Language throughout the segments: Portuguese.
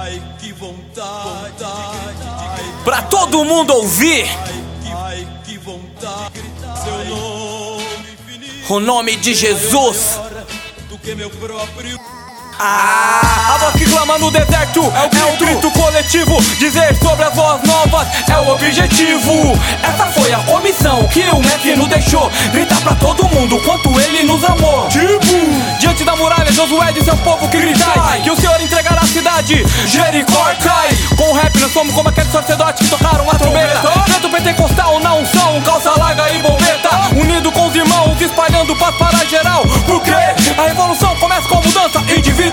Ai, que vontade. Pra todo mundo ouvir. Ai, que vontade. Seu nome infinito. O nome de Jesus. Do que meu próprio. A voz que clama no deserto é o grito coletivo. Dizer sobre as boas novas é o objetivo. Essa foi a comissão que o mestre nos deixou. Gritar pra todo mundo quanto ele nos amou. Diante da muralha, Josué de seu povo que gritai que o Senhor entregará a cidade. Jericó cai. Com o rap nós somos como aqueles sacerdotes que tocaram a trombeta. Preto pentecostal na unção, calça larga e bombeta. Unido com os irmãos, espalhando paz para geral. Porque a revolução começa com mudança individual.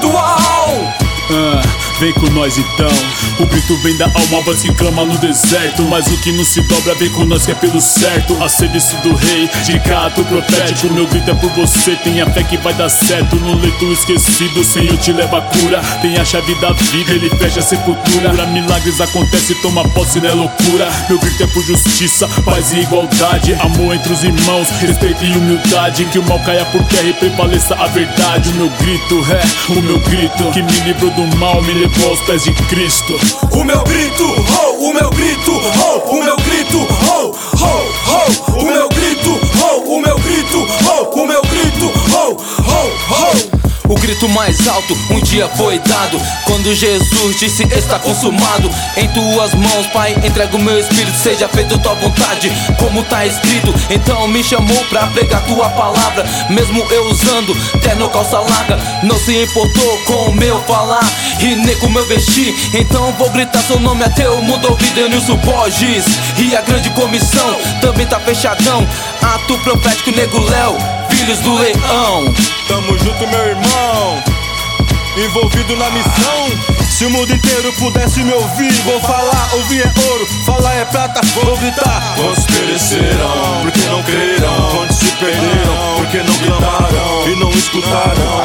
Vem com nós então. O grito vem da alma, a voz que clama no deserto. Mas o que não se dobra vem com nós que é pelo certo. A serviço do rei, de cato profético. Meu grito é por você, tenha fé que vai dar certo. No leito esquecido, o Senhor te leva a cura. Tem a chave da vida, ele fecha a sepultura. Milagres acontecem, toma posse, não é loucura. Meu grito é por justiça, paz e igualdade. Amor entre os irmãos, respeito e humildade. Que o mal caia por terra e prevaleça a verdade. O meu grito é o meu grito que me livrou do mal, me levou aos pés de Cristo. O meu grito, oh, o meu grito, oh, o meu grito, oh, oh, oh, o meu grito, oh, o meu grito, oh, o meu grito, oh, oh, oh. O grito mais alto um dia foi dado quando Jesus disse está consumado. Em tuas mãos, Pai, entrego o meu espírito, seja feita tua vontade, como tá escrito. Então me chamou pra pregar tua palavra, mesmo eu usando terno, calça larga. Não se importou com o meu falar e nem com o meu vestir. Então vou gritar seu nome até o mundo ouvir. Denilson Borges e a grande comissão também tá fechadão. Ato profético, Nego Léo, filhos do leão. Tamo junto, meu irmão, envolvido na missão. Se o mundo inteiro pudesse me ouvir, vou falar, ouvir é ouro, falar é prata, vou gritar. Quantos perecerão, porque não crerão. Quantos se perderam, porque não gritaram e não escutaram.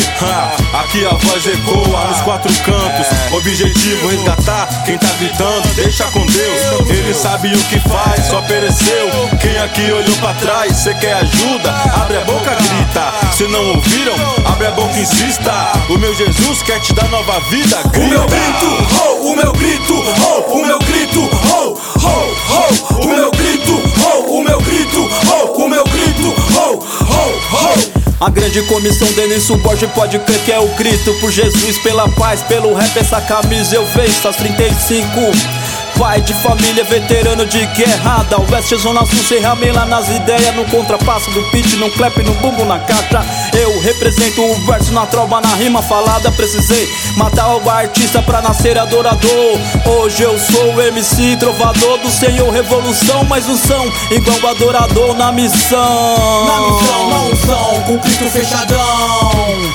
Aqui a voz ecoa nos quatro cantos. Objetivo, resgatar quem tá gritando. Deixa com Deus, ele sabe o que faz, só pereceu quem aqui olhou pra trás. Cê quer ajuda? Abre a boca, grita. Se não ouviram, abre a boca e insista. O meu Jesus quer te dar nova vida. O meu grito, oh, o meu grito, oh, o meu grito, oh, oh, oh, o meu grito, oh, o meu grito, oh, o meu grito, oh, oh, oh. A grande comissão Denilson Borges pode crer que é o grito por Jesus, pela paz, pelo rap. Essa camisa eu vejo às 35. Pai de família, veterano de guerra da Oeste, Zona Sul, Serra Mela nas ideias. No contrapasso do pitch, no clap, no bumbo, na caixa. Eu represento o verso na trova, na rima falada. Precisei matar o artista pra nascer adorador. Hoje eu sou o MC trovador do Senhor. Revolução, mais unção, igual adorador na missão. Na missão, na unção, com Cristo fechadão.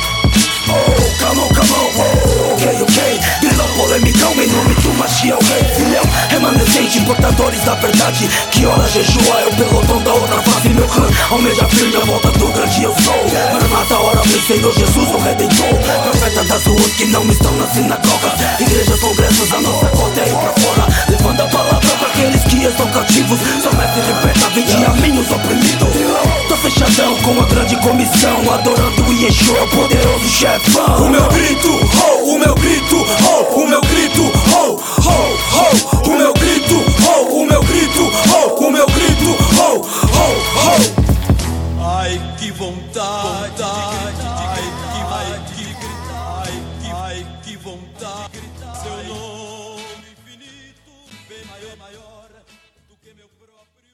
Oh, come on, oh, ok. Grilão polemicão em nome do Mashiach, o rei filhão. Remanescente, portadores da verdade. Que hora jejua é o pelotão da outra face. Meu clã almeja firme a volta do grande eu sou. Maranata, hora vem Senhor Jesus, o Redentor. Profeta das ruas que não estão nas sinagogas. Igrejas, congressos, a nossa cota é ir pra fora. Levando a palavra pra aqueles que estão cativos. Só mestre liberta, vende a mim os oprimidos. Tô fechadão com a grande comissão, adorando o Yeshua, o poderoso chefão. O meu grito, oh, o meu grito, oh, o meu grito, oh, oh, oh, o meu grito, oh, o meu grito, oh, o meu grito, oh, oh, oh. Ai, que vontade. Ai, que vontade. Seu nome infinito, bem maior do que meu próprio.